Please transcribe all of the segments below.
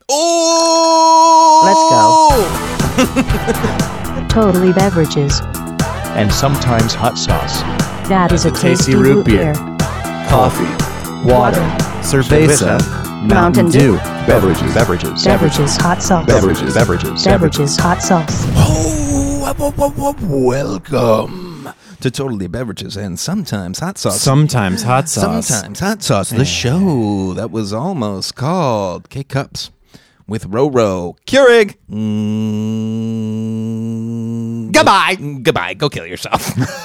Oh! Let's go. Totally Beverages. And sometimes hot sauce. That is a tasty root beer. Coffee, water, cerveza, Mountain Dew, beverages, Beverages, hot sauce. Beverages, hot sauce. Welcome to Totally Beverages and Sometimes Hot Sauce. Sometimes hot sauce. Sometimes Hot Sauce, the show that was almost called K-Cups with Roro Keurig. Goodbye. Go kill yourself.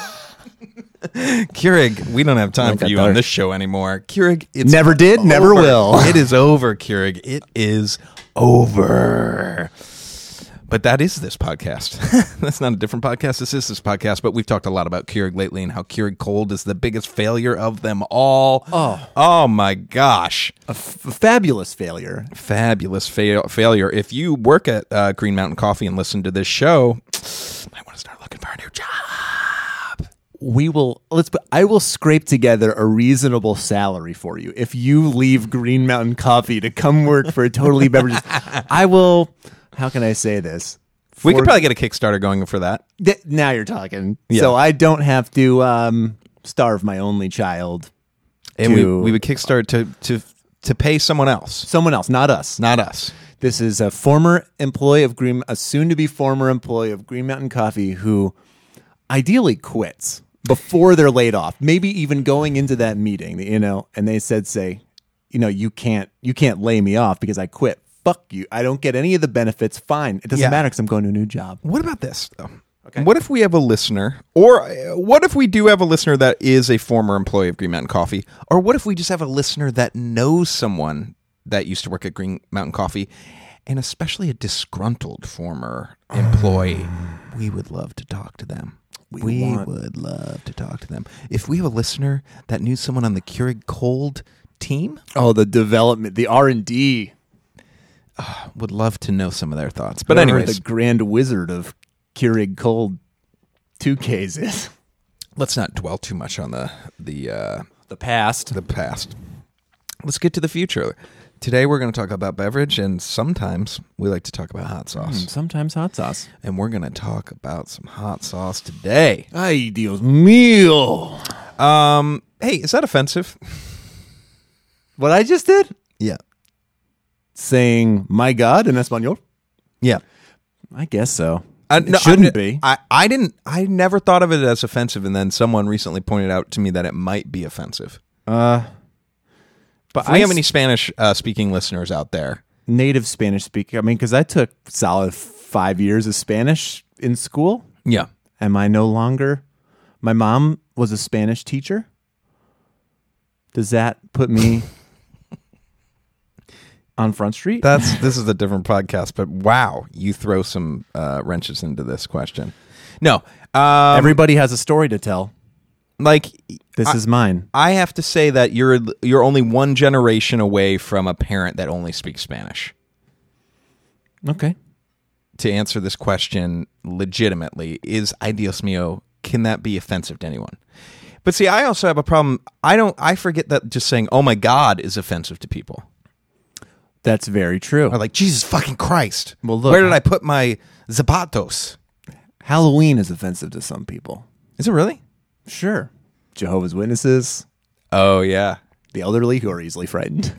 Keurig, we don't have time for you on this show anymore. Keurig, it's Never did, over. never will. It is over, Keurig. It is over. But that is this podcast. That's not a different podcast. This is this podcast. But we've talked a lot about Keurig lately and how Keurig Cold is the biggest failure of them all. Oh my gosh. A fabulous failure. Fabulous failure. If you work at Green Mountain Coffee and listen to this show, I want to start looking for a new job. I will scrape together a reasonable salary for you if you leave Green Mountain Coffee to come work for Totally Beverages. I will. How can I say this? We could probably get a Kickstarter going for that. Now you're talking. Yeah. So I don't have to starve my only child. And we would kickstart to pay someone else. Someone else, not us. Not us. This is a former employee of a soon-to-be former employee of Green Mountain Coffee who ideally quits before they're laid off. Maybe even going into that meeting, and they say, you can't lay me off because I quit. Fuck you. I don't get any of the benefits. Fine. It doesn't matter because I'm going to a new job. What about this, though? Okay. What if we have a listener, or what if we do have a listener that is a former employee of Green Mountain Coffee, or what if we just have a listener that knows someone that used to work at Green Mountain Coffee, and especially a disgruntled former employee? We would love to talk to them. We would love to talk to them. If we have a listener that knew someone on the Keurig Cold team, the development, the R&D. Would love to know some of their thoughts. But anyways, the grand wizard of Keurig Cold 2Ks is. Let's not dwell too much on the past. The past. Let's get to the future. Today we're going to talk about beverage, and sometimes we like to talk about hot sauce. Sometimes hot sauce. And we're going to talk about some hot sauce today. Ay, Dios mío. Hey, is that offensive? What I just did? Yeah. Saying "my God" in Espanol? Yeah, I guess so. It shouldn't be. I never thought of it as offensive, and then someone recently pointed out to me that it might be offensive. But if we have any Spanish speaking listeners out there, native Spanish speaker. I mean, because I took solid 5 years of Spanish in school. Yeah. Am I no longer? My mom was a Spanish teacher. Does that put me on Front Street? This is a different podcast, but wow, you throw some wrenches into this question. No, everybody has a story to tell. Like this is mine. I have to say that you're only one generation away from a parent that only speaks Spanish. Okay. To answer this question legitimately, is "Ay Dios mío," can that be offensive to anyone? But see, I also have a problem. I forget that just saying "oh my God" is offensive to people. That's very true. Or like, Jesus fucking Christ. Well, look, where did I put my zapatos? Halloween is offensive to some people. Is it really? Sure. Jehovah's Witnesses. Oh, yeah. The elderly who are easily frightened.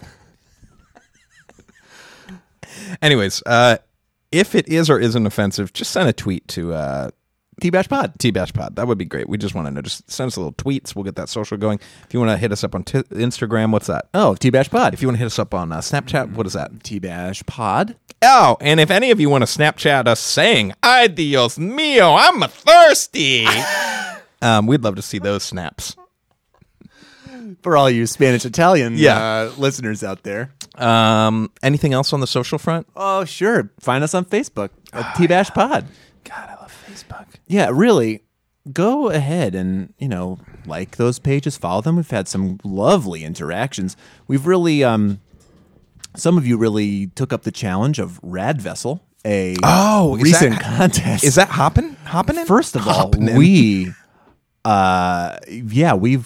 Anyways, if it is or isn't offensive, just send a tweet to T-Bash Pod. T-Bash Pod. That would be great. We just want to know. Just send us a little tweets. We'll get that social going. If you want to hit us up on Instagram, what's that? Oh, T-Bash Pod. If you want to hit us up on Snapchat, what is that? T-Bash Pod. Oh, and if any of you want to Snapchat us saying, "Ay Dios mío, I'm thirsty," we'd love to see those snaps. For all you Spanish-Italian listeners out there. Anything else on the social front? Oh, sure. Find us on Facebook at T-Bash Pod. God, I love Facebook. Yeah, really. Go ahead and, like those pages, follow them. We've had some lovely interactions. We've really, some of you really took up the challenge of Rad Vessel, a recent contest. Is that hopping? First of all,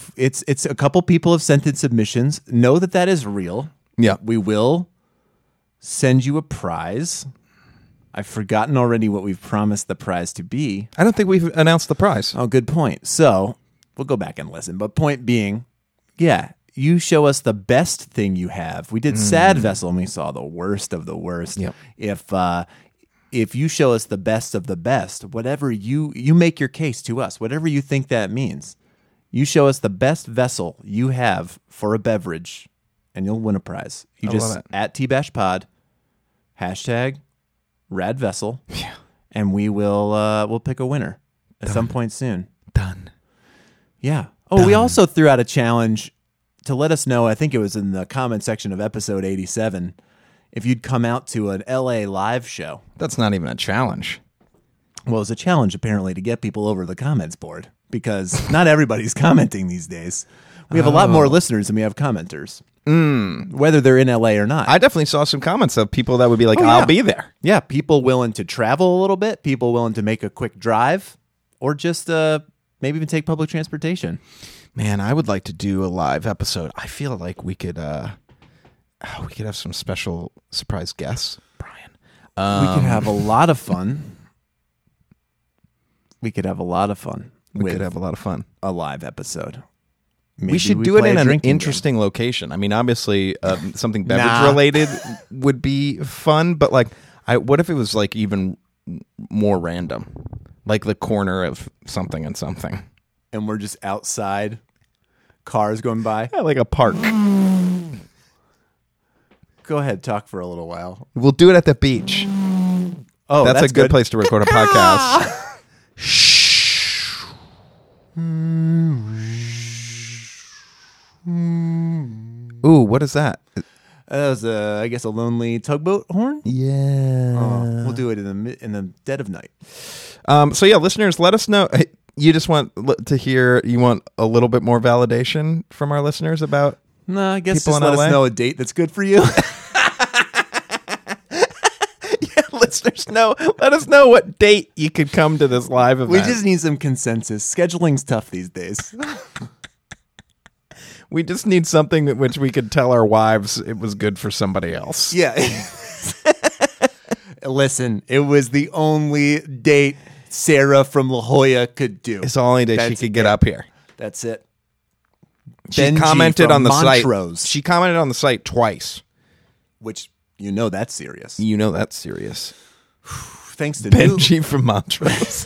it's a couple people have sent in submissions. Know that is real. Yeah. We will send you a prize. I've forgotten already what we've promised the prize to be. I don't think we've announced the prize. Oh, good point. So we'll go back and listen. But point being, yeah, you show us the best thing you have. We did Sad Vessel and we saw the worst of the worst. Yep. If you show us the best of the best, whatever you make your case to us, whatever you think that means, you show us the best vessel you have for a beverage, and you'll win a prize. You I just love it. at TBashPod, #RadVessel, and we'll pick a winner at some point soon. Done. Yeah. Oh, we also threw out a challenge to let us know. I think it was in the comment section of episode 87. If you'd come out to an LA live show. That's not even a challenge. Well, it's a challenge apparently to get people over the comments board because not everybody's commenting these days. We have a lot more listeners than we have commenters, whether they're in LA or not. I definitely saw some comments of people that would be like, Oh, yeah. I'll be there. Yeah, people willing to travel a little bit, people willing to make a quick drive, or just maybe even take public transportation. Man, I would like to do a live episode. I feel like we could have some special surprise guests, Brian. We could have a lot of fun. We could have a lot of fun. We could have a lot of fun. A live episode. Maybe we should do it play in a an drinking interesting location. I mean, obviously, something beverage related would be fun, but like, what if it was like even more random, like the corner of something and something, game. And we're just outside, cars going by. yeah, like a park. Go ahead, talk for a little while. We'll do it at the beach. Oh, that's a good place to record a podcast. Ooh, what is that? That was, I guess, a lonely tugboat horn. Yeah. We'll do it in the dead of night. So yeah, listeners, let us know. You just want to hear. You want a little bit more validation from our listeners about. No, I guess People just in let LA? us know a date that's good for you. Yeah, listeners, know. Let us know what date you could come to this live event. We just need some consensus. Scheduling's tough these days. We just need something that which we could tell our wives it was good for somebody else. Yeah. Listen, it was the only date Sarah from La Jolla could do. It's the only day she That's could get it. up here. That's it. She Benji commented from on the Montrose. site. She commented on the site twice. Which, you know that's serious. You know that's serious. Thanks to new, Benji from Montrose.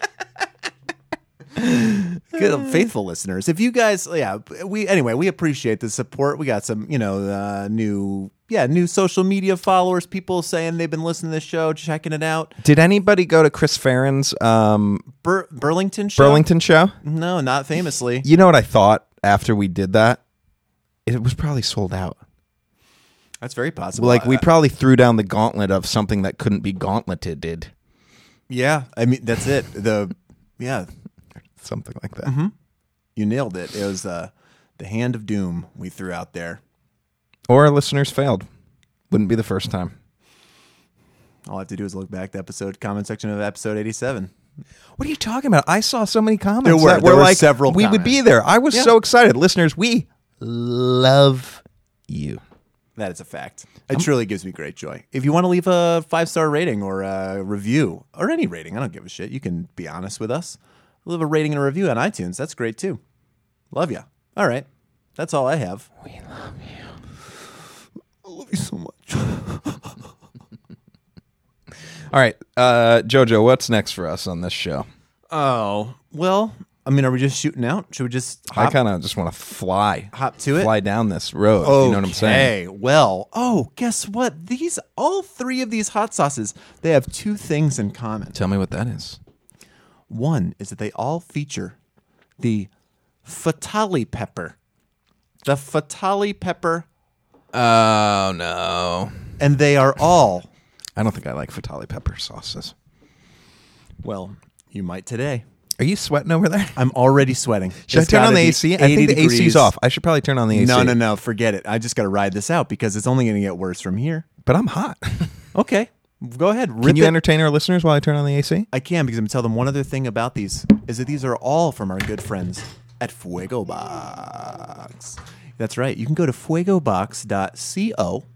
good, faithful listeners. If you guys, we appreciate the support. We got some, new social media followers, people saying they've been listening to this show, checking it out. Did anybody go to Chris Farron's Burlington show? Burlington show? No, not famously. You know what I thought after we did that? It was probably sold out. That's very possible. Like we probably threw down the gauntlet of something that couldn't be gauntleted. Yeah, I mean that's it. Something like that. You nailed it. It was the hand of doom we threw out there. Or our listeners failed. Wouldn't be the first time. All I have to do is look back at the comment section of episode 87. What are you talking about? I saw so many comments. There were like, several we would be comments. there. I was Yeah. so excited. Listeners, we love you. That is a fact. It truly gives me great joy. If you want to leave a 5-star rating or a review, or any rating, I don't give a shit. You can be honest with us. Leave a rating and a review on iTunes. That's great too. Love you. All right. That's all I have. We love you. I love you so much. All right, Jojo, what's next for us on this show? Oh, well, I mean, are we just shooting out? Should we just I kind of just want to fly to it? fly down this road. You know what I'm saying? Okay, well, guess what? All three of these hot sauces, they have two things in common. Tell me what that is. One is that they all feature the Fatali pepper. The Fatali pepper, Oh, no. and they are all, I don't think I like Fatali pepper sauces. well, you might today. Are you sweating over there? I'm already sweating. Should It's I turn on gotta the be AC? I 80 think the degrees. AC's off. I should probably turn on the AC. No, forget it. I just got to ride this out because it's only going to get worse from here. But I'm hot. Okay, go ahead. Can Rip you it. entertain our listeners while I turn on the AC? I can because I'm going to tell them one other thing about these is that these are all from our good friends at Fuego Box. That's right. You can go to fuegobox.co.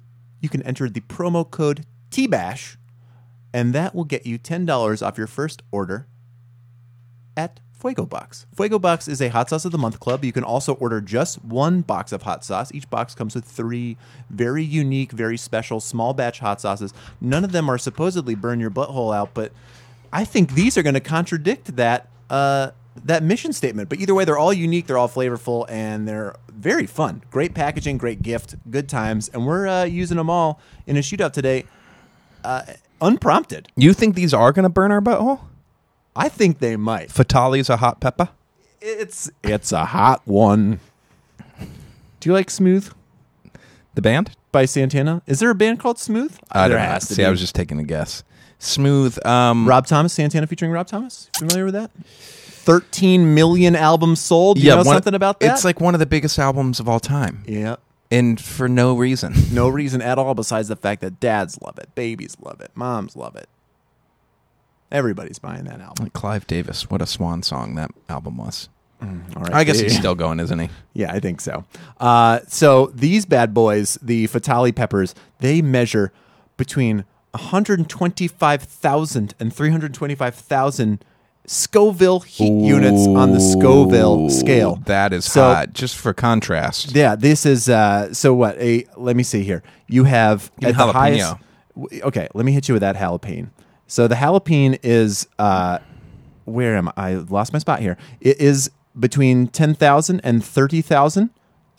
you can enter the promo code TBASH, and that will get you $10 off your first order at Fuego Box. Fuego Box is a Hot Sauce of the Month club. You can also order just one box of hot sauce. Each box comes with 3 very unique, very special small batch hot sauces. None of them are supposedly burn your butthole out, but I think these are going to contradict that mission statement. But either way, they're all unique, they're all flavorful, and they're very fun. Great packaging, great gift, good times, and we're using them all in a shootout today, unprompted. You think these are going to burn our butthole? I think they might. Fatali's a hot pepper? It's a hot one. Do you like Smooth The band? by Santana? Is there a band called Smooth? I There don't know. has to See, be. I was just taking a guess. Smooth. Rob Thomas, Santana featuring Rob Thomas. Familiar with that? 13 million albums sold. Do you know something about that? It's like one of the biggest albums of all time. Yeah. And for no reason. No reason at all besides the fact that dads love it, babies love it, moms love it. Everybody's buying that album. Like Clive Davis. What a swan song that album was. All right. I guess he's still going, isn't he? Yeah, I think so. So these bad boys, the Fatali peppers, they measure between 125,000 and 325,000 Scoville heat units on the Scoville scale. That is So- hot. Just for contrast. Yeah, this is so what? Let me see here. You have Give me at the jalapeno. highest. Okay, let me hit you with that jalapeno. So the jalapeno is where am I? I lost my spot here. It is between 10,000 and 30,000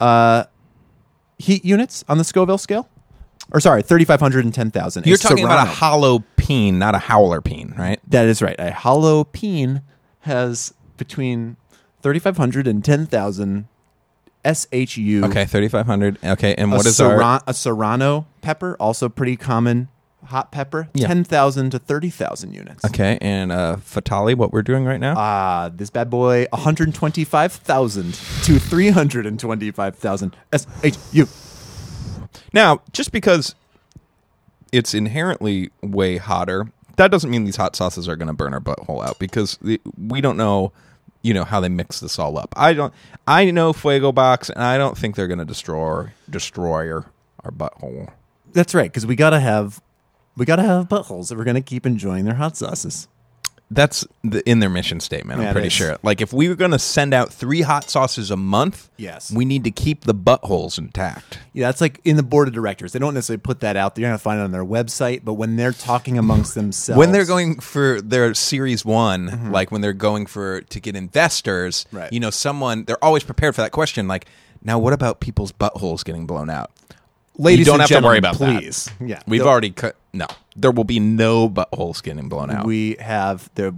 heat units on the Scoville scale. Or sorry, 3,500 and 10,000. You're It's talking about a Serrano. hollow peen, not a howler peen, right? That is right. A hollow peen has between 3,500 and 10,000 SHU. Okay, 3,500. Okay, and what is a Serrano pepper, also pretty common hot pepper, Yeah. 10,000 to 30,000 units. Okay, and Fatali, what we're doing right now? This bad boy, 125,000 to 325,000 SHU. Now, just because it's inherently way hotter, that doesn't mean these hot sauces are going to burn our butthole out, because we don't know, how they mix this all up. I know Fuego Box, and I don't think they're going to destroy our butthole. That's right, because we gotta have buttholes if we're gonna keep enjoying their hot sauces. That's in their mission statement, Yeah, I'm it pretty is. sure. Like, if we were going to send out 3 hot sauces a month, Yes. we need to keep the buttholes intact. Yeah, that's like in the board of directors. They don't necessarily put that out there. You're gonna find it on their website, but when they're talking amongst themselves, When they're going for their Series 1, like when they're going to get investors, Right. they're always prepared for that question. Like, now what about people's buttholes getting blown out? ladies you don't and have to worry gentlemen, about please. that. Yeah, We've already cut. No, there will be no buttholes getting blown out. We have the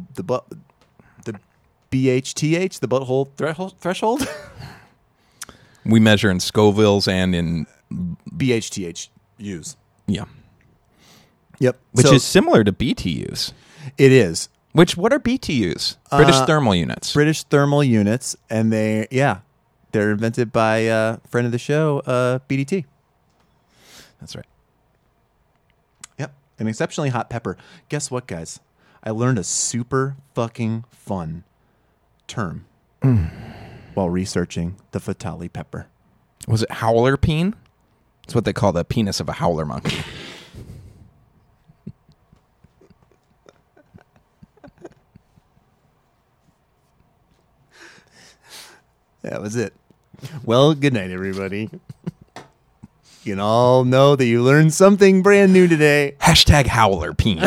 BHTH, the butthole threshold. We measure in Scovilles and in BHTH use. yeah, Yep. which So is similar to BTUs. it is What are BTUs? British thermal units. British thermal units, and they're invented by a friend of the show, BDT. That's right. Yep. An exceptionally hot pepper. Guess what, guys? I learned a super fucking fun term while researching the Fatali pepper. Was it howler peen? It's what they call the penis of a howler monkey. That was it. Well, good night, everybody. You can all know that you learned something brand new today. Hashtag howler peen.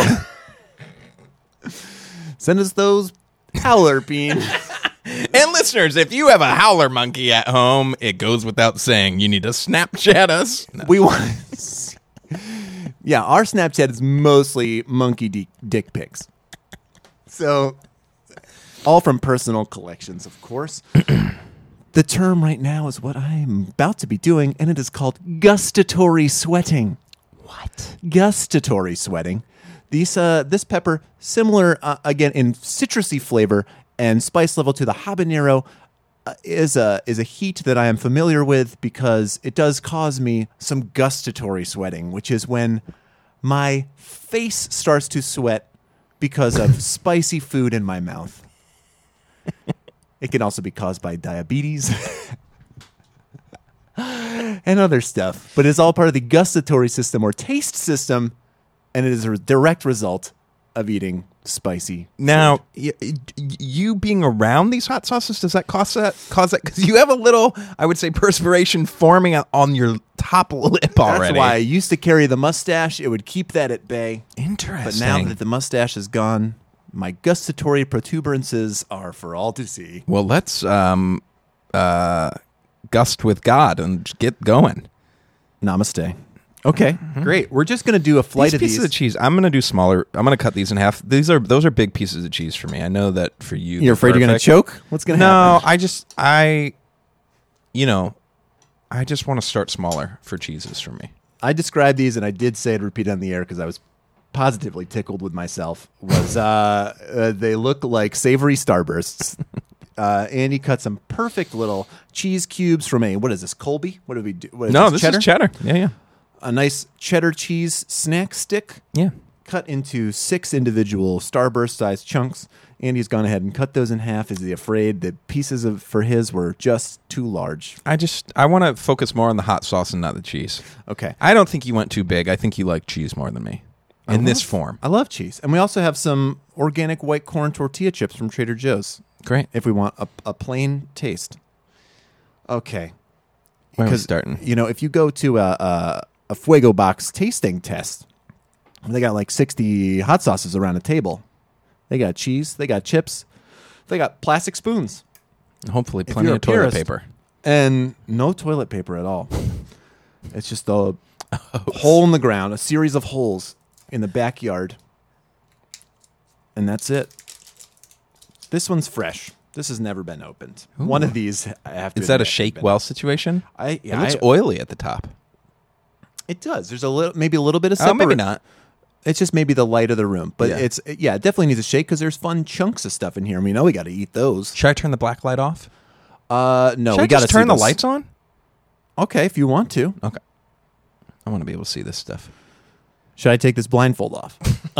Send us those howler beans. And listeners, if you have a howler monkey at home, it goes without saying you need to Snapchat us. No. We want. Yeah, our Snapchat is mostly monkey dick pics. So, all from personal collections, of course. The term right now is what I'm about to be doing, and it is called gustatory sweating. What? Gustatory sweating. This pepper, similar again in citrusy flavor and spice level to the habanero, is a heat that I am familiar with because it does cause me some gustatory sweating, which is when my face starts to sweat because of spicy food in my mouth. It can also be caused by diabetes. and other stuff. But it's all part of the gustatory system or taste system, and it is a direct result of eating spicy. Now, you being around these hot sauces, does that cause that? Because you have a little, I would say, perspiration forming on your top lip already. That's why I used to carry the mustache. It would keep that at bay. Interesting. But now that the mustache is gone, my gustatory protuberances are for all to see. Well, let's gust with God and get going. Namaste. Okay, great. We're just going to do a flight of these. Pieces of cheese. I'm going to do smaller. I'm going to cut these in half. Those are big pieces of cheese for me. I know that for you. You're afraid you're going to choke? What's going to happen? No, I just want to start smaller for cheeses for me. I described these, and I did say it, repeat it on the air because I was positively tickled with myself. Was they look like savory Starbursts. Andy cut some perfect little cheese cubes from what is this, Colby? What do we do? This is cheddar. Yeah. A nice cheddar cheese snack stick. Yeah. Cut into 6 individual Starburst-sized chunks. Andy's gone ahead and cut those in half. Is he afraid that pieces for his were just too large? I want to focus more on the hot sauce and not the cheese. Okay. I don't think you went too big. I think you like cheese more than me in this form. I love cheese. And we also have some organic white corn tortilla chips from Trader Joe's. Great. If we want a plain taste. Okay. Where are we starting? If you go to a Fuego Box tasting test, they got like 60 hot sauces around a table. They got cheese. They got chips. They got plastic spoons. Hopefully plenty of toilet paper. And no toilet paper at all. It's just a hole in the ground, a series of holes in the backyard. And that's it. This one's fresh. This has never been opened. Ooh. One of these, I have to Is that a admit, shake well situation? It looks oily at the top. It does. There's maybe a little bit of separate. Oh, maybe not. It's just maybe the light of the room. But Yeah. it definitely needs a shake because there's fun chunks of stuff in here. We know we got to eat those. Should I turn the black light off? No, Should we I got to just turn the lights on? Okay, if you want to. Okay. I want to be able to see this stuff. Should I take this blindfold off?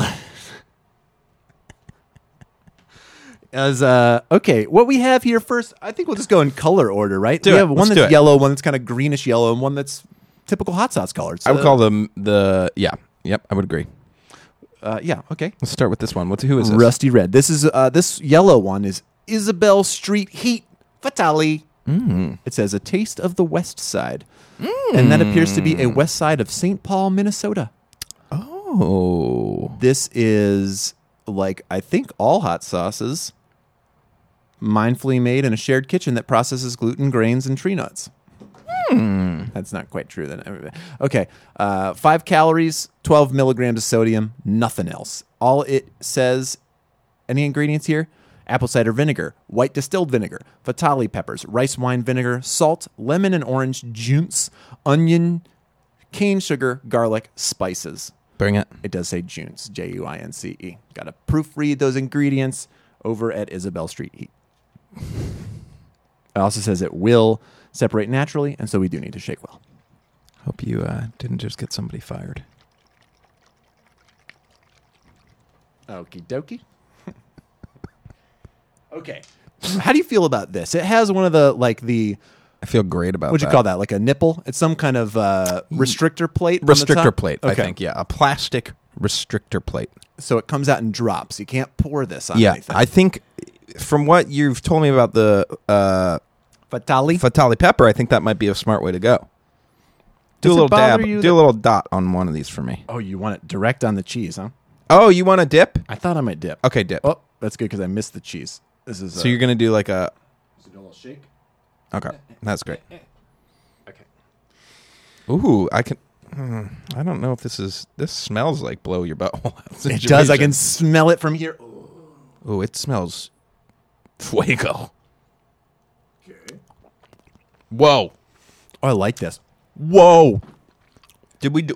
Okay, what we have here first, I think we'll just go in color order, right? We have one Let's do that's it. yellow, one that's kind of greenish yellow, and one that's typical hot sauce colored. So, I would call them Yep, I would agree. Okay. Let's start with this one. Who is this? Rusty red. This is this yellow one is Isabel Street Heat Fatali. It says a taste of the West Side, and that appears to be a West Side of St. Paul, Minnesota. Oh, This is like I think all hot sauces, mindfully made in a shared kitchen that processes gluten, grains, and tree nuts. That's not quite true then. Okay. 5 calories, 12 milligrams of sodium, nothing else. All it says, any ingredients here? Apple cider vinegar, white distilled vinegar, fatali peppers, rice wine vinegar, salt, lemon and orange juice, onion, cane sugar, garlic, spices. bring it. It does say Juince, Juince. Got to proofread those ingredients over at Isabel Street Heat. It also says it will separate naturally, and so we do need to shake well. Hope you didn't just get somebody fired. Okie dokie. Okay. How do you feel about this? It has one of the, I feel great about what'd you call that? Like a nipple? It's some kind of restrictor plate? on the Restrictor top? plate, Okay. I think. Yeah, a plastic restrictor plate. So it comes out in drops. You can't pour this on Yeah, anything. I think from what you've told me about the Fatali? Fatali pepper, I think that might be a smart way to go. Do Does a it little bother dab. you Do that- a little dot on one of these for me. Oh, you want it direct on the cheese, huh? Oh, you want a dip? I thought I might dip. Okay, dip. Oh, that's good because I missed the cheese. This is So you're gonna do like a. a little shake. Okay, that's great. Okay. Ooh, I can. I don't know if this is. This smells like blow your butthole. It does. I can smell it from here. Ooh, it smells. Fuego. Okay. Whoa. Oh, I like this. Whoa. Did we do?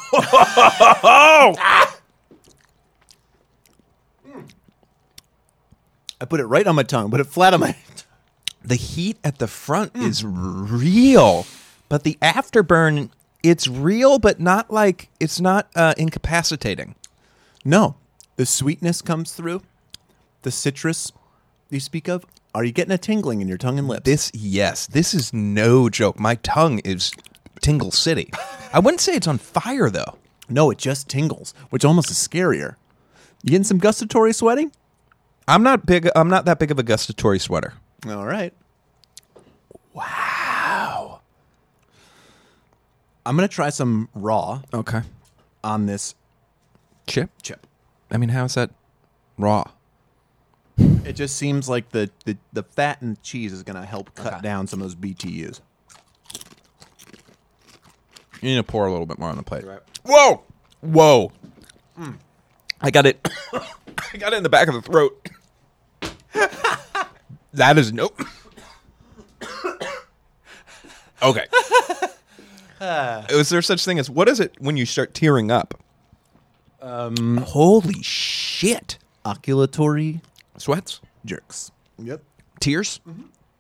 I put it right on my tongue, put it flat on my. The heat at the front is real, but the afterburn, it's real, but not like it's not incapacitating. No, the sweetness comes through. The citrus you speak of. Are you getting a tingling in your tongue and lips? This is no joke. My tongue is Tingle City. I wouldn't say it's on fire, though. No, it just tingles, which almost is scarier. You getting some gustatory sweating? I'm not that big of a gustatory sweater. All right. Wow. I'm going to try some raw Okay. on this Chip? chip. I mean, how's that raw? It just seems like the fat and cheese is going to help cut down some of those BTUs. You need to pour a little bit more on the plate. Right. Whoa! Whoa! I got it. I got it in the back of the throat. That is nope. Okay. Is there such thing as what is it when you start tearing up? Holy shit! Oculatory Sweats? jerks. Yep. Tears? Mm-hmm.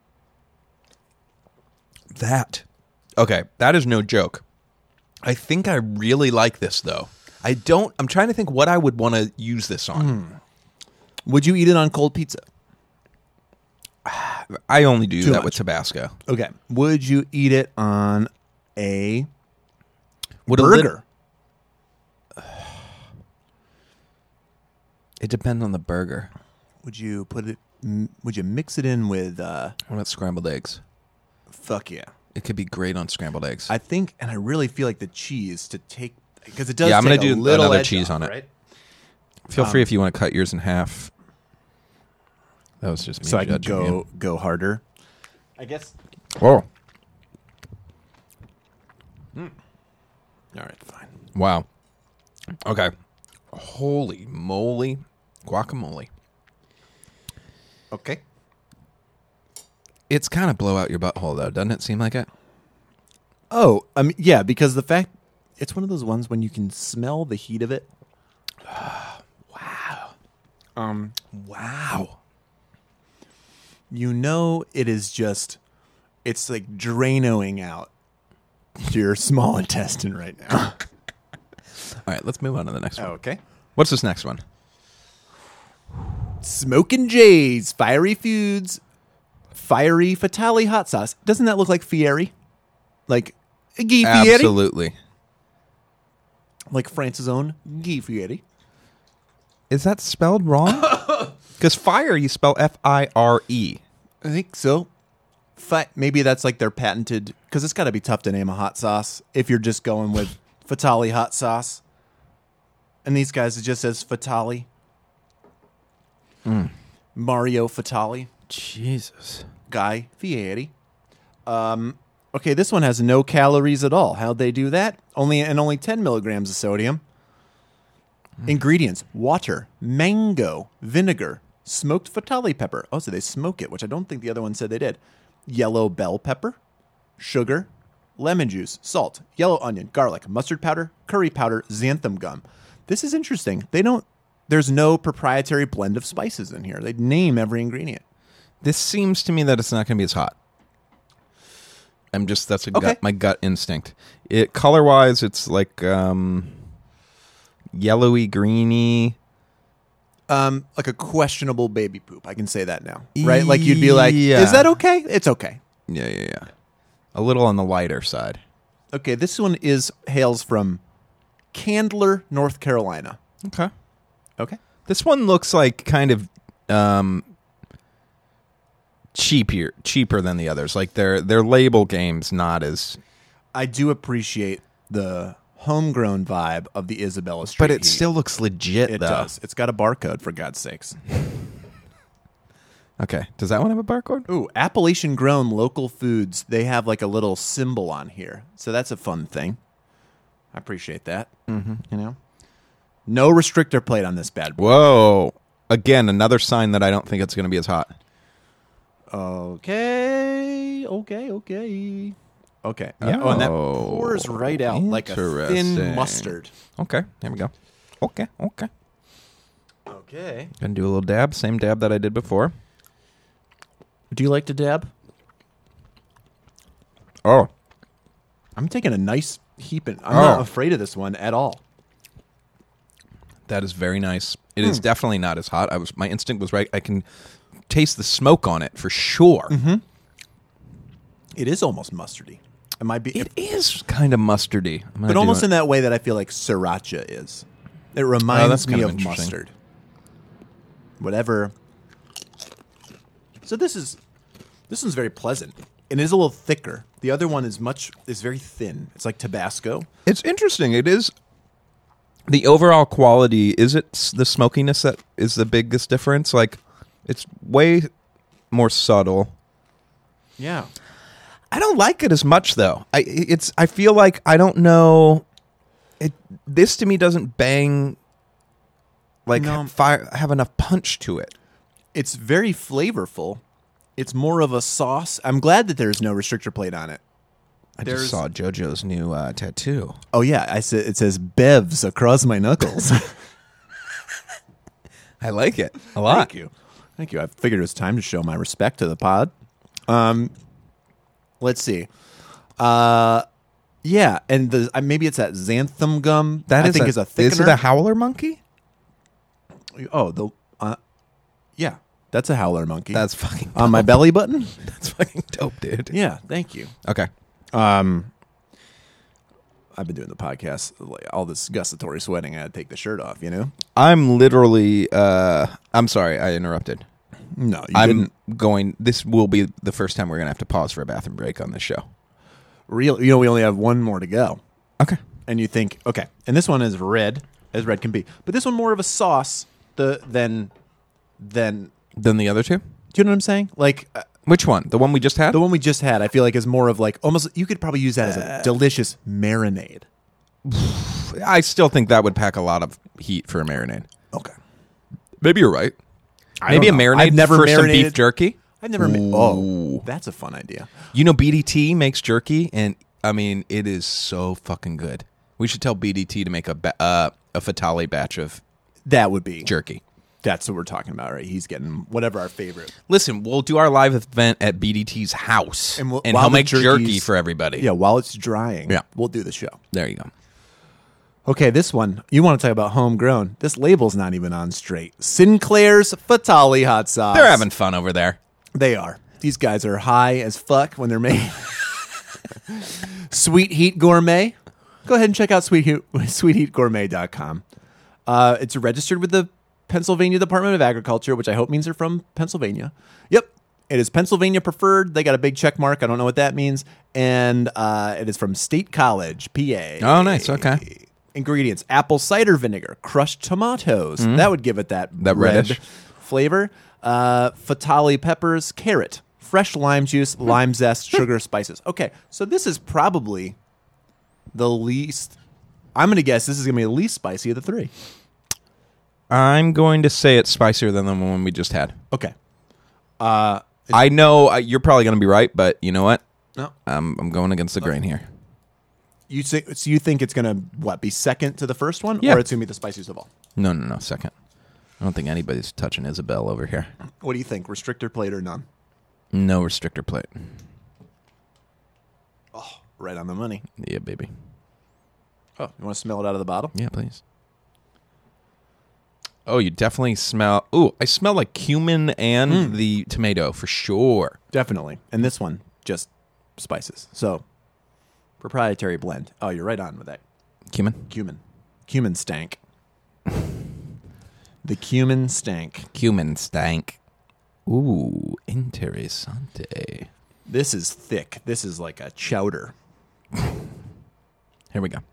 That. Okay, that is no joke. I think I really like this though. I'm trying to think what I would want to use this on. Would you eat it on cold pizza? I only do Too that much. with Tabasco. Okay. Would you eat it on a Would a burger? It depends on the burger. Would you put it? Would you mix it in with? What about scrambled eggs? Fuck yeah! It could be great on scrambled eggs. I think, and I really feel like the cheese to take because it does. Yeah, I'm gonna take a do little another edge cheese off, on it. Right? Feel free if you want to cut yours in half. That was just me So I can judging you. go harder. I guess. Whoa! All right, fine. Wow. Okay. Holy moly, guacamole! Okay. It's kind of blow out your butthole though, doesn't it seem like it? Oh, yeah, because the fact it's one of those ones when you can smell the heat of it. Wow. You know, it is just. It's like Dranoing out to your small intestine right now. All right, let's move on to the next one. Okay. What's this next one? Smokin' Jay's Fiery Foods Fiery Fatale Hot Sauce. Doesn't that look like Fieri? Like Guy Fieri? Absolutely. Like France's own Guy Fieri. Is that spelled wrong? Because fire, you spell Fire. I think so. Maybe that's like their patented, because it's got to be tough to name a hot sauce if you're just going with Fatale hot sauce. And these guys, it just says Fatale. Mario Fatale. Jesus. Guy Fieri. Okay, this one has no calories at all. How'd they do that? Only 10 milligrams of sodium. Ingredients: water, mango, vinegar, smoked fatale pepper. Oh, so they smoke it, which I don't think the other one said they did. Yellow bell pepper, sugar, lemon juice, salt, yellow onion, garlic, mustard powder, curry powder, xanthan gum. This is interesting. There's no proprietary blend of spices in here. They name every ingredient. This seems to me that it's not going to be as hot. That's my gut instinct. Color-wise, it's like yellowy, greeny. Like a questionable baby poop. I can say that now, right? Like you'd be like, Yeah. is that okay? It's okay. Yeah. A little on the lighter side. Okay, this one hails from Candler, North Carolina. Okay. Okay. This one looks like kind of cheaper than the others. Like their label game's not as. I do appreciate the homegrown vibe of the Isabella Street But it Heat. still looks legit, It though. does. It's got a barcode, for God's sakes. Okay. Does that one have a barcode? Ooh, Appalachian grown local foods. They have like a little symbol on here. So that's a fun thing. I appreciate that. Mm-hmm. You know? No restrictor plate on this bad boy. Whoa. Again, another sign that I don't think it's going to be as hot. Okay. Yeah. Oh, and that pours right out like a thin Interesting. mustard. Okay. Here we go. Okay. Okay. Gonna do a little dab. Same dab that I did before. Do you like to dab? Oh. I'm taking a nice heap. I'm not afraid of this one at all. That is very nice. It is definitely not as hot. My instinct was right. I can taste the smoke on it for sure. Mm-hmm. It is almost mustardy. It might be, It is kind of mustardy. but almost in that way that I feel like sriracha is. It reminds that's me kind of of interesting. mustard. Whatever. So this one's very pleasant. And it is a little thicker. The other one is very thin. It's like Tabasco. It's interesting. It is the overall quality. Is it the smokiness that is the biggest difference? Like, it's way more subtle. Yeah. I don't like it as much though. I feel like I don't know. This to me doesn't bang. Like No. have enough punch to it. It's very flavorful. It's more of a sauce. I'm glad that there's no restrictor plate on it. I just saw JoJo's new tattoo. Oh yeah, it says Bevs across my knuckles. I like it a lot. Thank you. I figured it was time to show my respect to the pod. Let's see. Yeah, and maybe it's that xanthan gum. That I is think is a thickener. Is it a howler monkey? Oh, yeah, that's a howler monkey. That's fucking on my belly button. That's fucking dope, dude. Yeah, thank you. Okay. I've been doing the podcast, like, all this gustatory sweating. I had to take the shirt off. I'm literally. I'm sorry, I interrupted. No, you didn't. This will be the first time we're gonna have to pause for a bathroom break on this show. We only have one more to go. Okay. And you think, okay, and this one is red as red can be, but this one more of a sauce than the other two. Do you know what I'm saying? Like Which one? The one we just had? the one we just had, I feel like is more of like almost. You could probably use that as a delicious marinade. I still think that would pack a lot of heat for a marinade. Okay, Maybe you're right. I Maybe a don't know. marinade I've never for some marinated- beef jerky. I've never made. Ooh. Oh, that's a fun idea. You know BDT makes jerky, and I mean it is so fucking good. We should tell BDT to make a Fatale batch of That would be jerky. That's what we're talking about, right? He's getting whatever our favorite. Listen, we'll do our live event at BDT's house, And and, while he'll the make jerky jerky's- for everybody. Yeah, while it's drying. Yeah. we'll do the show. There you go. Okay, this one, you want to talk about homegrown. This label's not even on straight. Sinclair's Fatale hot sauce. They're having fun over there. They are. These guys are high as fuck when they're made. Sweet Heat Gourmet. Go ahead and check out sweetheatgourmet.com. It's registered with the Pennsylvania Department of Agriculture, which I hope means they're from Pennsylvania. Yep. It is Pennsylvania preferred. They got a big check mark. I don't know what that means. And it is from State College, PA. Oh, nice. Okay. Ingredients: apple cider vinegar, crushed tomatoes. That would give it that red reddish flavor. Fatale peppers, carrot, fresh lime juice, lime zest, sugar, spices. Okay, so this is probably the least. I'm going to guess this is going to be the least spicy of the three. I'm going to say it's spicier than the one we just had. Okay. I know you're probably going to be right, but you know what? No. I'm going against the grain here. So you think it's going to be second to the first one, Yeah. or it's going to be the spiciest of all? No, second. I don't think anybody's touching Isabel over here. What do you think? Restrictor plate or none? No restrictor plate. Oh, right on the money. Yeah, baby. Oh, you want to smell it out of the bottle? Yeah, please. Oh, you definitely smell... Ooh, I smell like cumin and the tomato for sure. Definitely. And this one, just spices. So, proprietary blend. Oh, you're right on with that. Cumin? Cumin stank. The cumin stank. Cumin stank. Ooh, interessante. This is thick. This is like a chowder. Here we go.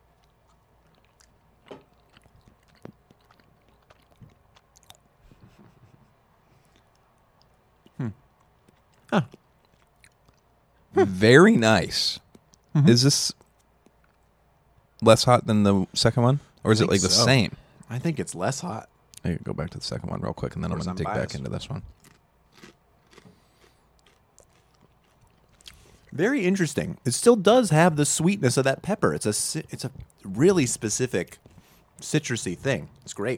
Very nice. Is this less hot than the second one? Or is it think like the so. same? I think it's less hot. I can go back to the second one real quick, and then I'm course, going to I'm dig back biased. into this one. Very interesting. It still does have the sweetness of that pepper. It's a really specific citrusy thing. It's great.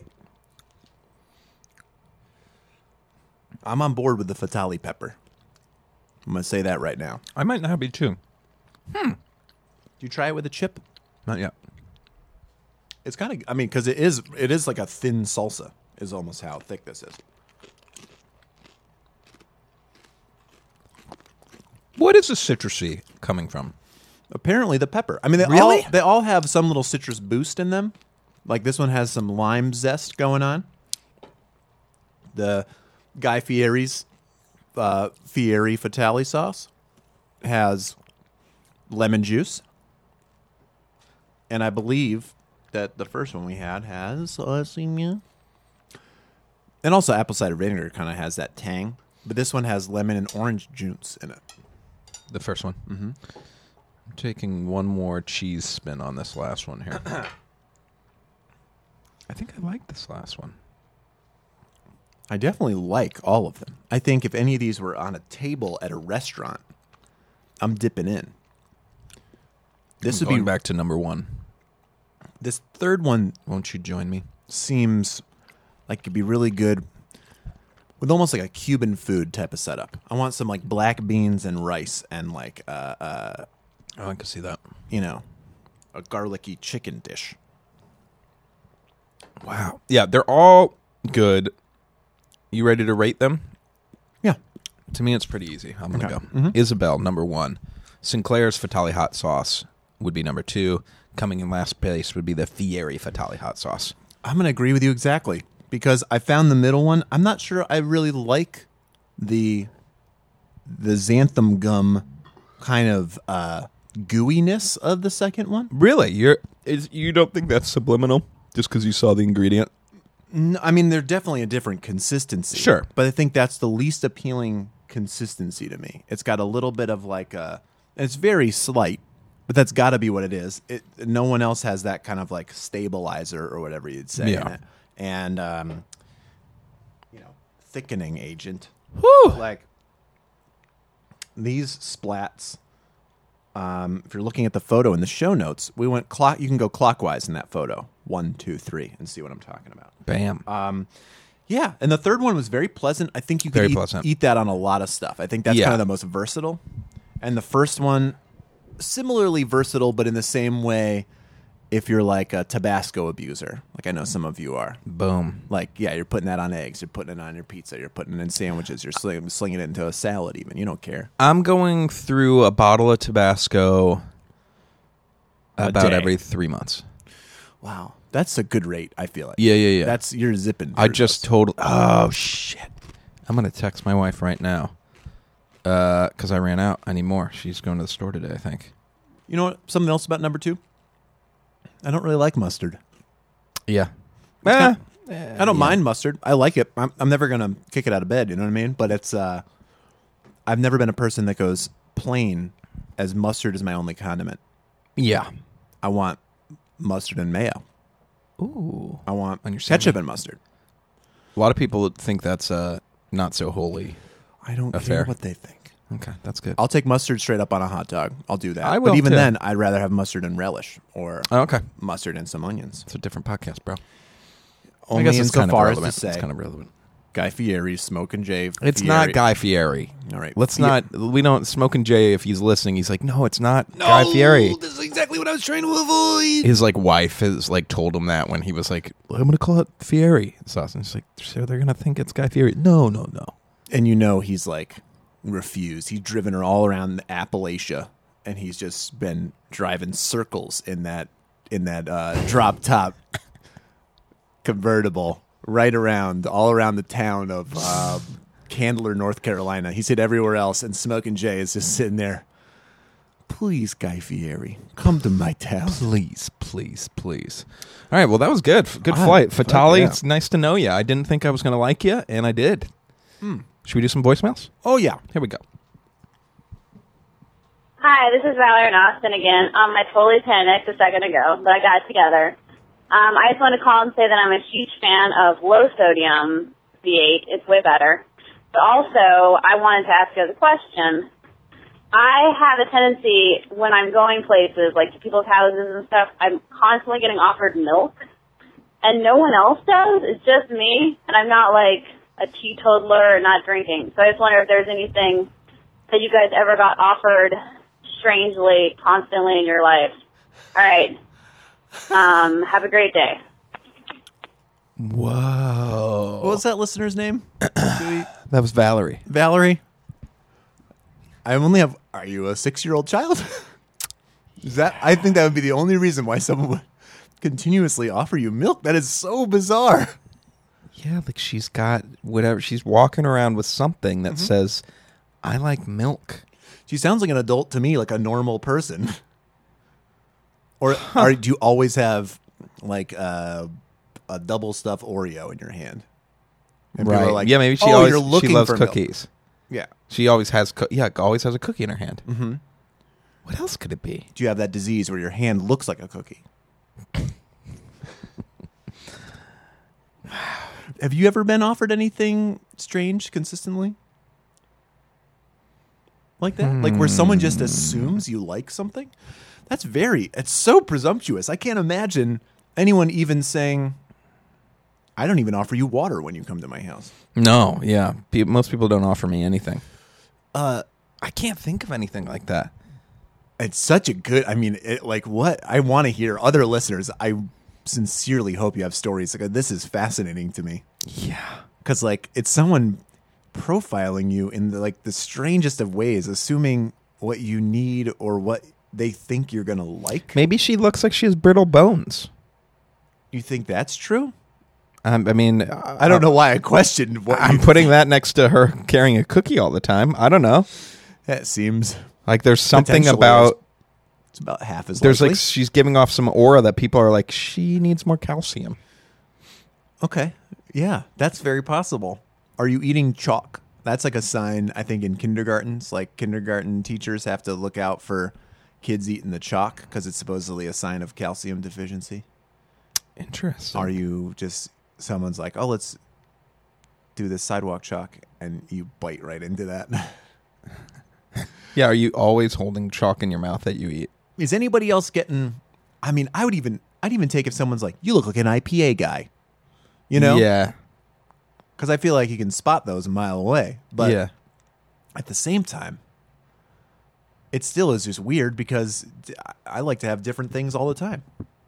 I'm on board with the Fatale pepper. I'm going to say that right now. I might not be too. Do you try it with a chip? Not yet. It's kind of, I mean, because it is like a thin salsa is almost how thick this is. What is the citrusy coming from? Apparently the pepper. I mean, they all have some little citrus boost in them. Like this one has some lime zest going on. The Guy Fieri's Fieri Fatale sauce has lemon juice. And I believe that the first one we had has and also apple cider vinegar kind of has that tang. But this one has lemon and orange juice in it. The first one? Mm-hmm. I'm taking one more cheese spin on this last one here. I think I like this last one. I definitely like all of them. I think if any of these were on a table at a restaurant, I'm dipping in. This would be back to number one. This third one, won't you join me? Seems like it'd be really good with almost like a Cuban food type of setup. I want some like black beans and rice and like I can see that. You know, a garlicky chicken dish. Wow. Yeah, they're all good. You ready to rate them? Yeah. To me, it's pretty easy. I'm going to go. Mm-hmm. Isabel, number 1. Sinclair's Fatale Hot Sauce would be number 2. Coming in last place would be the Fieri Fatale Hot Sauce. I'm going to agree with you exactly because I found the middle one. I'm not sure I really like the xanthan gum kind of gooiness of the second one. Really? You don't think that's subliminal just because you saw the ingredient? No, I mean, they're definitely a different consistency. Sure. But I think that's the least appealing consistency to me. It's got a little bit of like it's very slight, but that's got to be what it is. No one else has that kind of like stabilizer or whatever you'd say in it. And, thickening agent. Whew. Like these splats, if you're looking at the photo in the show notes, we went you can go clockwise in that photo. 1, 2, 3, and see what I'm talking about. Bam. Yeah, and the third one was very pleasant. I think you could eat that on a lot of stuff. I think that's kind of the most versatile. And the first one, similarly versatile, but in the same way, if you're like a Tabasco abuser, like I know some of you are. Boom. Like, yeah, you're putting that on eggs. You're putting it on your pizza. You're putting it in sandwiches. You're slinging it into a salad even. You don't care. I'm going through a bottle of Tabasco about every 3 months. Wow. That's a good rate, I feel like. Yeah. You're zipping. I just totally... Oh, shit. I'm going to text my wife right now. Because I ran out. I need more. She's going to the store today, I think. You know what? Something else about number 2? I don't really like mustard. Yeah. I don't mind mustard. I like it. I'm never going to kick it out of bed, you know what I mean? But it's... I've never been a person that goes plain as mustard is my only condiment. Yeah. I want mustard and mayo. Ooh. I want ketchup and mustard. A lot of people think that's not so holy. I don't care what they think. Okay, that's good. I'll take mustard straight up on a hot dog. I'll do that. I will, but even too. then, I'd rather have mustard and relish or mustard and some onions. It's a different podcast, bro. Only I guess it's kind of as relevant. to say, it's kind of relevant. Guy Fieri, Smoke and Jay. It's not Guy Fieri. All right. Let's not. We don't. Smoke and Jay, if he's listening, he's like, no, it's not Guy Fieri. This is exactly what I was trying to avoid. His like wife has like told him that when he was like, I'm going to call it Fieri sauce. And he's like, so they're going to think it's Guy Fieri. No. And he's like refused. He's driven her all around Appalachia, and he's just been driving circles in that drop top convertible. Right around, all around the town of Candler, North Carolina. He's hit everywhere else, and Smoke and Jay is just sitting there. Please, Guy Fieri, come to my town. Please. All right, well, that was good. Good flight. Fatale, yeah. It's nice to know you. I didn't think I was going to like you, and I did. Should we do some voicemails? Oh, yeah. Here we go. Hi, this is Valerie in Austin again. I totally panicked a second ago, but I got it together. I just want to call and say that I'm a huge fan of low-sodium V8. It's way better. But also, I wanted to ask you a question. I have a tendency, when I'm going places, like to people's houses and stuff, I'm constantly getting offered milk, and no one else does. It's just me, and I'm not like a teetotaler or not drinking. So I just wonder if there's anything that you guys ever got offered strangely, constantly in your life. All right. Have a great day. Whoa. What was that listener's name? That was Valerie. Valerie? I only have... Are you a 6-year-old child? I think that would be the only reason why someone would continuously offer you milk. That is so bizarre. Yeah, like she's got whatever. She's walking around with something that says, I like milk. She sounds like an adult to me, like a normal person. Or do you always have like a double stuffed Oreo in your hand? And people are like, yeah, maybe she you're always looking she loves for milk." cookies. Yeah. She always has always has a cookie in her hand. Mm-hmm. What else could it be? Do you have that disease where your hand looks like a cookie? Have you ever been offered anything strange consistently? Like that? Like where someone just assumes you like something? It's so presumptuous. I can't imagine anyone even saying, I don't even offer you water when you come to my house. No, yeah. Most people don't offer me anything. I can't think of anything like that. It's such a good, what? I want to hear other listeners. I sincerely hope you have stories. Like, this is fascinating to me. Yeah. Because, it's someone profiling you in the strangest of ways, assuming what you need or what they think you're going to like. Maybe she looks like she has brittle bones. You think that's true? I don't know why I questioned what I'm putting that next to her carrying a cookie all the time. I don't know. That seems like there's something potentially about it's about half as there's likely. she's giving off some aura that people are like, she needs more calcium. Okay. Yeah, that's very possible. Are you eating chalk? That's like a sign, I think, in kindergartens. Like kindergarten teachers have to look out for kids eating the chalk because it's supposedly a sign of calcium deficiency. Interesting. Are you just someone's like, oh, let's do this sidewalk chalk, and you bite right into that? Yeah, are you always holding chalk in your mouth that you eat? Is anybody else getting? I'd even take if someone's like, you look like an IPA guy, Yeah. Because I feel like you can spot those a mile away. But yeah. At the same time, it still is just weird because I like to have different things all the time.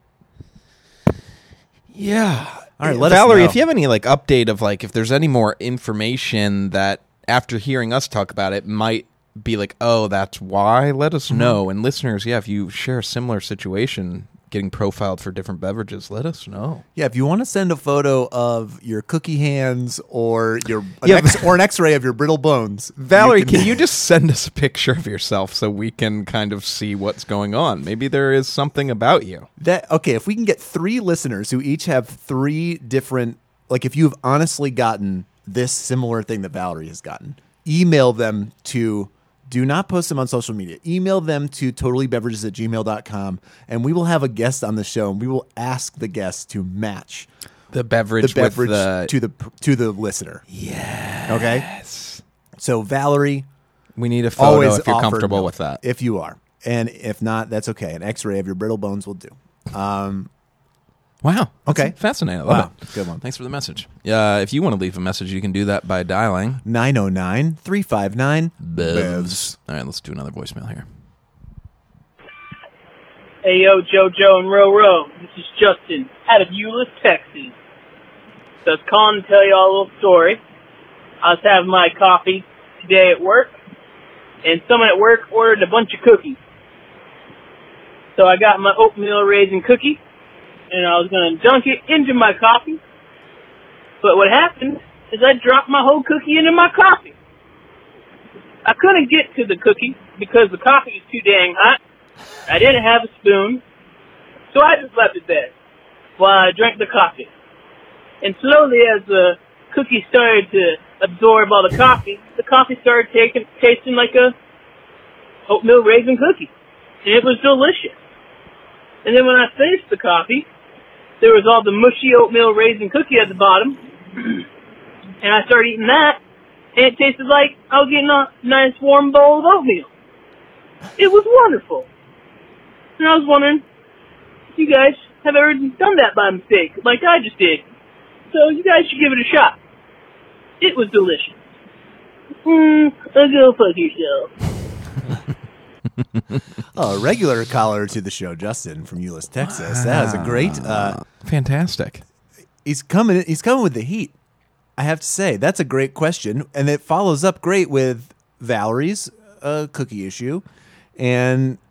Yeah. All right, Valerie, us know. if you have any update of if there's any more information that after hearing us talk about it might be oh, that's why, let us know. And listeners, yeah, if you share a similar situation getting profiled for different beverages, let us know. Yeah, if you want to send a photo of your cookie hands or an X-ray of your brittle bones, Valerie, can you just send us a picture of yourself so we can kind of see what's going on? Maybe there is something about you. If we can get 3 listeners who each have 3 different, if you've honestly gotten this similar thing that Valerie has gotten, email them to, do not post them on social media. Email them to totallybeverages@gmail.com, and we will have a guest on the show, and we will ask the guest to match the beverage with to the listener. Yes. Okay? So, Valerie, we need a photo always if you're offer comfortable milk, with that. if you are. And if not, that's okay. An X-ray of your brittle bones will do. Wow. That's Okay. fascinating. I love it. Good one. Thanks for the message. If you want to leave a message, you can do that by dialing 909-359-BEVS. All right, let's do another voicemail here. Hey, yo, JoJo and Ro. This is Justin out of Euless, Texas. So I was calling to tell you all a little story. I was having my coffee today at work, and someone at work ordered a bunch of cookies. So I got my oatmeal raisin cookie, and I was going to dunk it into my coffee. But what happened is I dropped my whole cookie into my coffee. I couldn't get to the cookie because the coffee was too dang hot. I didn't have a spoon, so I just left it there while I drank the coffee. And slowly, as the cookie started to absorb all the coffee started tasting like a oatmeal raisin cookie. And it was delicious. And then when I finished the coffee, there was all the mushy oatmeal raisin cookie at the bottom. And I started eating that, and it tasted like I was getting a nice warm bowl of oatmeal. It was wonderful. And I was wondering if you guys have ever done that by mistake, like I just did. So you guys should give it a shot. It was delicious. Go fuck yourself. A regular caller to the show, Justin from Euless, Texas. That was a great. Fantastic. He's coming with the heat. I have to say, that's a great question, and it follows up great with Valerie's cookie issue, and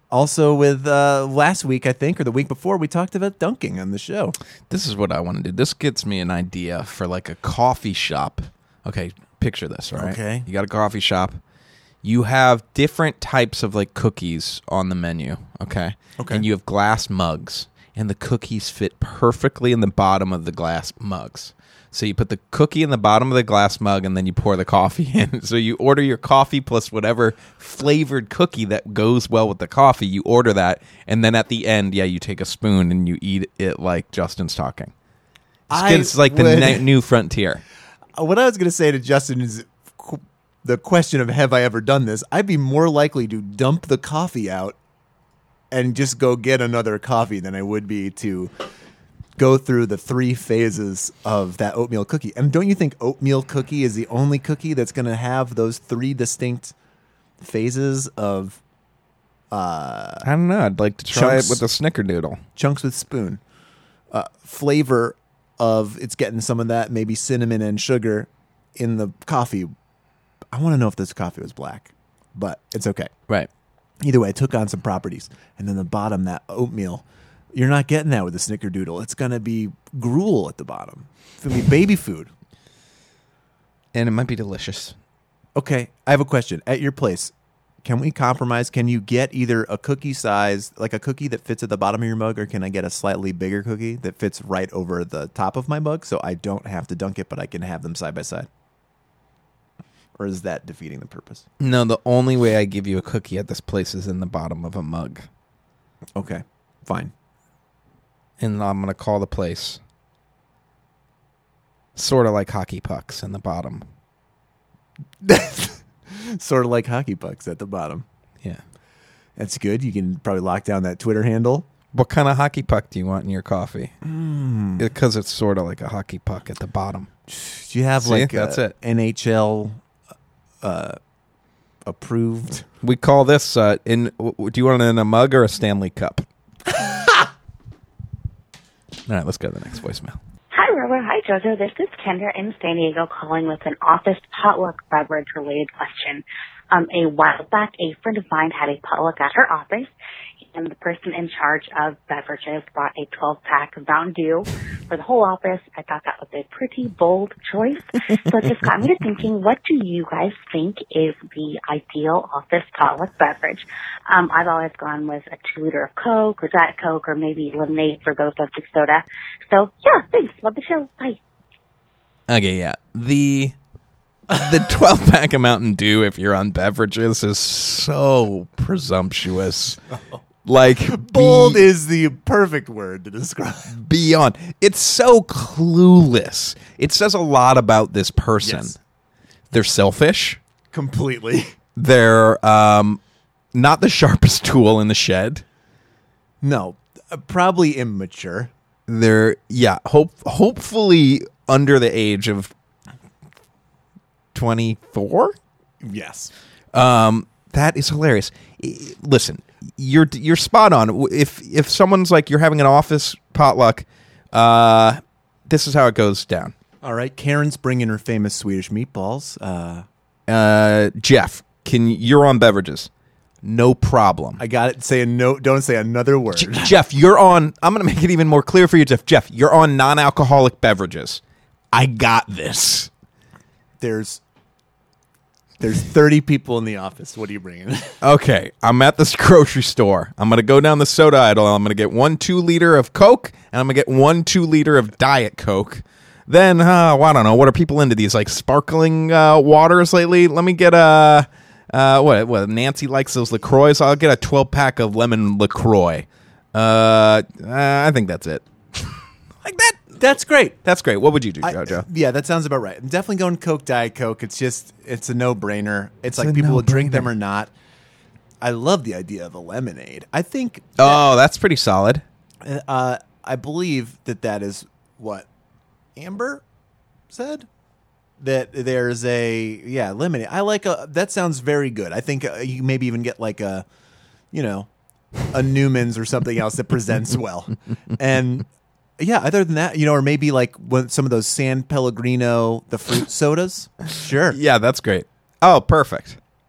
Also, with last week, I think, or the week before, we talked about dunking on the show. This is what I want to do. This gets me an idea for like a coffee shop. Okay, picture this, all right? Okay. You got a coffee shop. You have different types of like cookies on the menu, okay? Okay. And you have glass mugs, and the cookies fit perfectly in the bottom of the glass mugs. So you put the cookie in the bottom of the glass mug, and then you pour the coffee in. So you order your coffee plus whatever flavored cookie that goes well with the coffee. You order that, and then at the end, you take a spoon and you eat it like Justin's talking. It's like the new frontier. What I was going to say to Justin is the question of have I ever done this? I'd be more likely to dump the coffee out and just go get another coffee than I would be to go through the 3 phases of that oatmeal cookie. And don't you think oatmeal cookie is the only cookie that's going to have those 3 distinct phases of I don't know. I'd like to try chunks- it with a snickerdoodle. chunks with spoon, flavor of it's getting some of that maybe cinnamon and sugar in the coffee. I want to know if this coffee was black, but it's okay. Right. Either way, it took on some properties. And then the bottom, that oatmeal, you're not getting that with a snickerdoodle. It's going to be gruel at the bottom. It's going to be baby food. And it might be delicious. Okay, I have a question. At your place, can we compromise? Can you get either a cookie size, like a cookie that fits at the bottom of your mug, or can I get a slightly bigger cookie that fits right over the top of my mug so I don't have to dunk it, but I can have them side by side? Or is that defeating the purpose? No, the only way I give you a cookie at this place is in the bottom of a mug. Okay, fine. And I'm going to call the place sort of like hockey pucks in the bottom. Sort of like hockey pucks at the bottom. Yeah. That's good. You can probably lock down that Twitter handle. What kind of hockey puck do you want in your coffee? Because it's sort of like a hockey puck at the bottom. Do you have See? like That's a it. NHL approved? We call this do you want it in a mug or a Stanley Cup? All right, let's go to the next voicemail. Hi, Robert. Hi, Jojo. This is Kendra in San Diego calling with an office potluck beverage related question. A while back, a friend of mine had a potluck at her office, and the person in charge of beverages brought a 12-pack of Mountain Dew for the whole office. I thought that was a pretty bold choice. So it just got me to thinking, what do you guys think is the ideal office potluck beverage? I've always gone with a 2-liter of Coke or Diet Coke or maybe lemonade for those of soda. So, yeah, thanks. Love the show. Bye. Okay, yeah. The 12-pack of Mountain Dew, if you're on beverages, is so presumptuous. Like, Bold is the perfect word to describe. Beyond. It's so clueless. It says a lot about this person. Yes. They're selfish. Completely. They're not the sharpest tool in the shed. No, probably immature. They're, hopefully under the age of 24. Yes. That is hilarious. Listen, you're spot on. If someone's like, you're having an office potluck, this is how it goes down. All right, Karen's bringing her famous Swedish meatballs. Jeff, you're on beverages. No problem. I got it. Say no. Don't say another word. Jeff, you're on. I'm going to make it even more clear for you, Jeff. Jeff, you're on non-alcoholic beverages. I got this. There's 30 people in the office. What are you bringing? Okay, I'm at this grocery store. I'm going to go down the soda aisle. I'm going to get 1 2-liter of Coke, and I'm going to get 1 2-liter of Diet Coke. Then, I don't know. What are people into these, like, sparkling waters lately? Let me get what Nancy likes those LaCroix. I'll get a 12-pack of lemon LaCroix. I think that's it. Like that. That's great. That's great. What would you do, JoJo? Yeah, that sounds about right. I'm definitely going Coke, Diet Coke. It's a no-brainer. It's like people will drink them or not. I love the idea of a lemonade. I think. That's pretty solid. I believe that is what Amber said. That there's a lemonade. I like that sounds very good. I think you maybe even get like a Newman's or something else that presents well. And yeah, other than that, or maybe like some of those San Pellegrino, the fruit sodas. Sure. Yeah, that's great. Oh, perfect.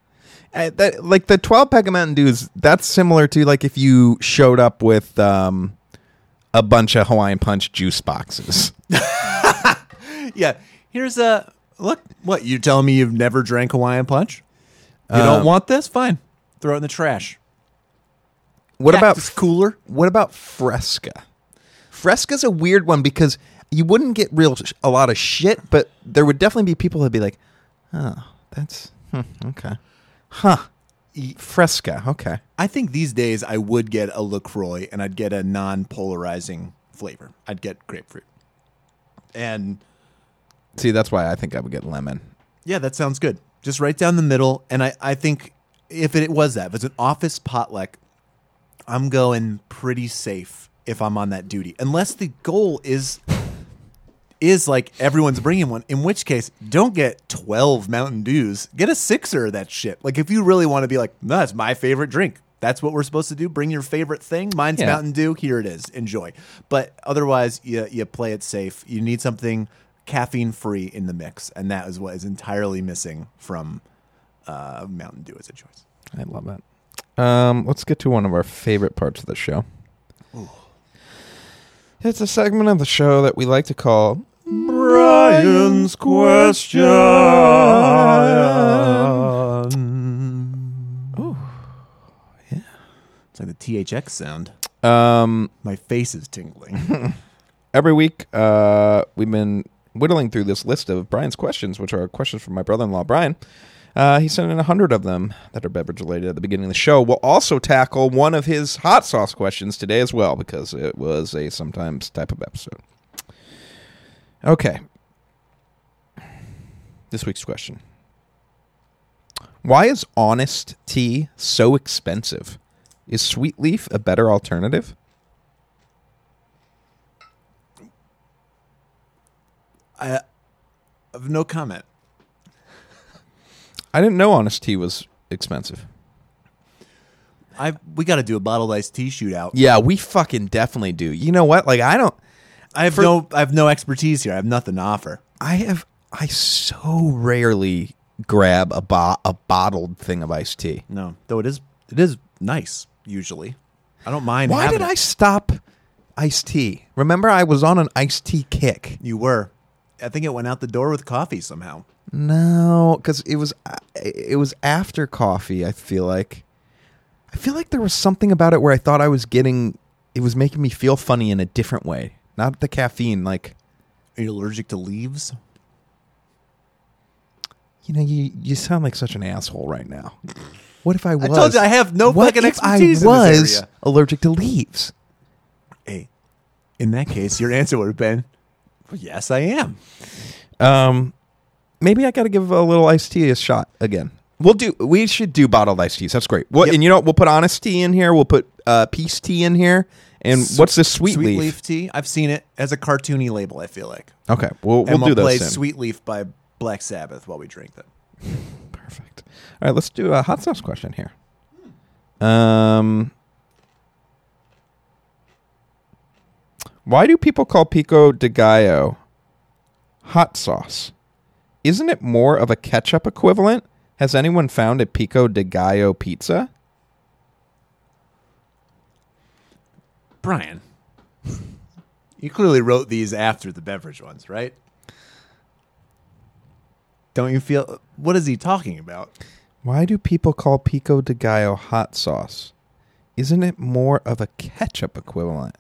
That, like the 12-pack of Mountain Dews, that's similar to like if you showed up with a bunch of Hawaiian Punch juice boxes. Yeah. Here's a look. What, you telling me you've never drank Hawaiian Punch? You don't want this? Fine. Throw it in the trash. What Cactus cooler? What about Fresca? Fresca's a weird one because you wouldn't get a lot of shit, but there would definitely be people that'd be like, "Oh, that's okay, Fresca, okay." I think these days I would get a LaCroix and I'd get a non-polarizing flavor. I'd get grapefruit. And see, that's why I think I would get lemon. yeah, that sounds good. Just right down the middle. And I think if it was that, if it's an office potluck, I'm going pretty safe if I'm on that duty. Unless the goal is like everyone's bringing one, in which case, don't get 12 Mountain Dews. Get a sixer of that shit. Like if you really want to be like, no, that's my favorite drink. That's what we're supposed to do. Bring your favorite thing. Mine's Mountain Dew. Here it is. Enjoy. But otherwise, you play it safe. You need something caffeine-free in the mix. And that is what is entirely missing from Mountain Dew as a choice. I love that. Let's get to one of our favorite parts of the show. Ooh. It's a segment of the show that we like to call Brian's Question. Ooh. Yeah. It's like the THX sound. My face is tingling. Every week, we've been whittling through this list of Brian's questions, which are questions from my brother-in-law, Brian. He sent in 100 of them that are beverage related at the beginning of the show. We'll also tackle one of his hot sauce questions today as well, because it was a sometimes type of episode. Okay. This week's question. Why is Honest tea so expensive? Is Sweet Leaf a better alternative? I have no comment. I didn't know Honest tea was expensive. We got to do a bottled iced tea shootout. Yeah, we fucking definitely do. You know what? Like, I have no expertise here. I have nothing to offer. I so rarely grab a bottled thing of iced tea. No, though it is nice usually. I don't mind. Why did I stop iced tea? Remember, I was on an iced tea kick. You were. I think it went out the door with coffee somehow. No, because it was after coffee. I feel like there was something about it where I thought it was making me feel funny in a different way. Not the caffeine. Like, are you allergic to leaves? You know, you sound like such an asshole right now. What if I was? I told you I have no fucking expertise in this area. Allergic to leaves? Hey, in that case, your answer would have been, well, yes, I am. Maybe I got to give a little iced tea a shot again. We should do bottled iced teas. That's great. Yep. And you know what? We'll put Honest tea in here. We'll put Peace tea in here. And what's this Sweet Leaf? Sweet Leaf tea. I've seen it as a cartoony label, I feel like. Okay. We'll and do those play soon. Sweet Leaf by Black Sabbath while we drink them. Perfect. All right, let's do a hot sauce question here. Why do people call Pico de Gallo hot sauce? Isn't it more of a ketchup equivalent? Has anyone found a Pico de Gallo pizza? Brian, you clearly wrote these after the beverage ones, right? Don't you feel... What is he talking about? Why do people call Pico de Gallo hot sauce? Isn't it more of a ketchup equivalent?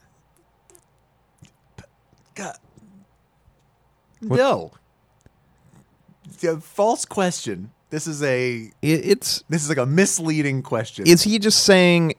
God. No. False question. This is like a misleading question. Is he just saying...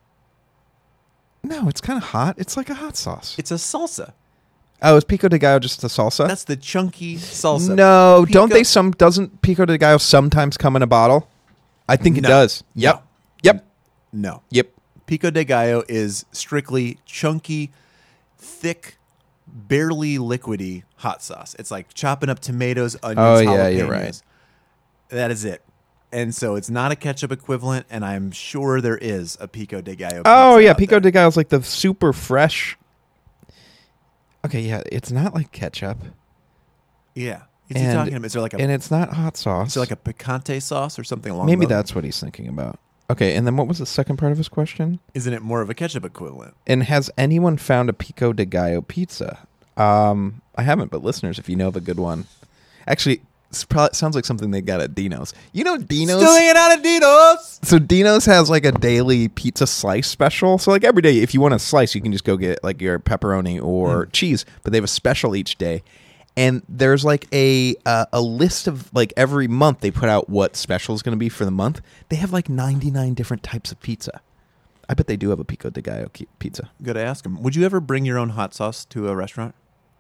No, it's kind of hot. It's like a hot sauce. It's a salsa. Oh, is Pico de Gallo just a salsa? That's the chunky salsa. No, doesn't Pico de Gallo sometimes come in a bottle? I think it does. Yep. No. Yep. No. Yep. Pico de Gallo is strictly chunky, thick, barely liquidy hot sauce. It's like chopping up tomatoes, onions, yeah, jalapenos. you're right. That is it. And so it's not a ketchup equivalent, and I'm sure there is a Pico de Gallo. Oh, yeah. Pico de Gallo is like the super fresh. Okay, yeah. It's not like ketchup. Yeah. Is he talking about? Is there like and it's not hot sauce. Is there like a picante sauce or something along? Maybe those? that's what he's thinking about. Okay, and then what was the second part of his question? Isn't it more of a ketchup equivalent? And has anyone found a Pico de Gallo pizza? I haven't, but listeners, if you know the good one, actually, it sounds like something they got at Dino's. You know Dino's? Still hanging out at Dino's. So Dino's has like a daily pizza slice special. So like every day, if you want a slice, you can just go get like your pepperoni or cheese. But they have a special each day. And there's like a list of like every month they put out what special is going to be for the month. They have like 99 different types of pizza. I bet they do have a Pico de Gallo pizza. Good to ask them. Would you ever bring your own hot sauce to a restaurant?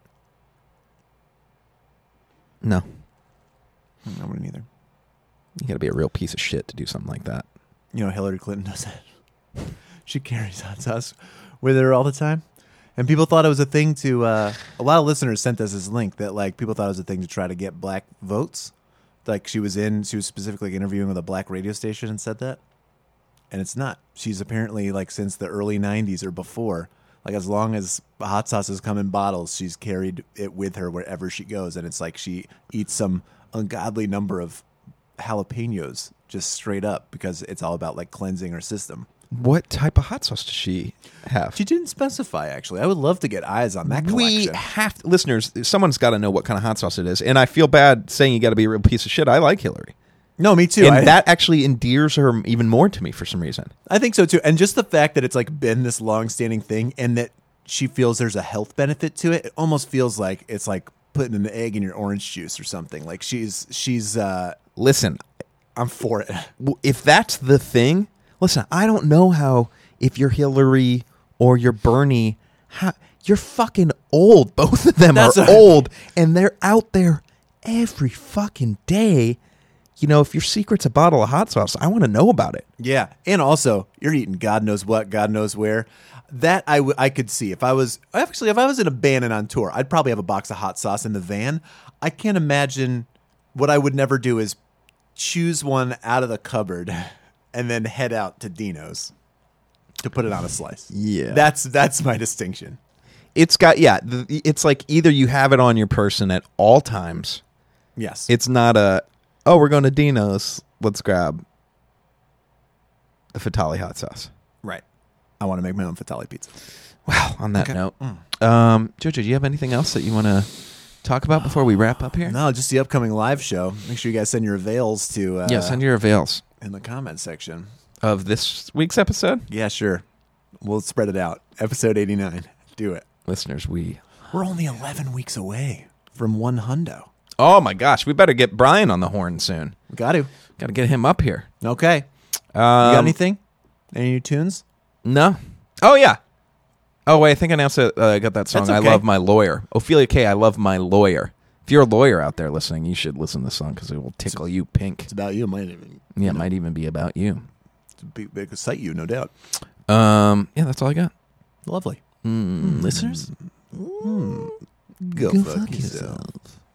No. I wouldn't either. You got to be a real piece of shit to do something like that. You know, Hillary Clinton does that. She carries hot sauce with her all the time. And people thought it was a thing to, a lot of listeners sent us this link that like people thought it was a thing to try to get black votes. Like she was specifically interviewing with a black radio station and said that. And it's not. She's apparently like since the early 90s or before, like as long as hot sauce has come in bottles, she's carried it with her wherever she goes. And it's like she eats some ungodly number of jalapenos just straight up because it's all about like cleansing her system. What type of hot sauce does she have? She didn't specify, actually. I would love to get eyes on that collection. We have to, listeners, someone's got to know what kind of hot sauce it is. And I feel bad saying you got to be a real piece of shit. I like Hillary. No, me too. And that actually endears her even more to me for some reason. I think so too. And just the fact that it's like been this long-standing thing and that she feels there's a health benefit to it, it almost feels like it's like putting an egg in your orange juice or something. Like she's listen, I'm for it. If that's the thing, listen, I don't know how, if you're Hillary or you're Bernie, you're fucking old. Both of them are old, and they're out there every fucking day. You know, if your secret's a bottle of hot sauce, I want to know about it. Yeah, and also, you're eating God knows what, God knows where. That I could see. If I was in a band and on tour, I'd probably have a box of hot sauce in the van. I can't imagine what I would never do is choose one out of the cupboard and then head out to Dino's to put it on a slice. Yeah. That's my distinction. It's got, it's like either you have it on your person at all times. Yes. It's not we're going to Dino's. Let's grab the Fatale hot sauce. Right. I want to make my own Fatale pizza. Well, on that note, Jojo, do you have anything else that you want to talk about before we wrap up here? No, just the upcoming live show. Make sure you guys send your avails to... send your avails. In the comment section. Of this week's episode? Yeah, sure. We'll spread it out. Episode 89. Do it. Listeners, we're only 11 weeks away from 100. Oh, my gosh. We better get Brian on the horn soon. We got to get him up here. Okay. You got anything? Any new tunes? No. Oh, yeah. Oh, wait. I think I announced it. I got that song. That's okay. I Love My Lawyer. Ophelia K., I Love My Lawyer. If you're a lawyer out there listening, you should listen to this song because it will tickle you pink. It's about you. It might even. Yeah, it might even be about you. It's a big excite you, no doubt. Yeah, that's all I got. Lovely. Listeners? Go fuck yourself.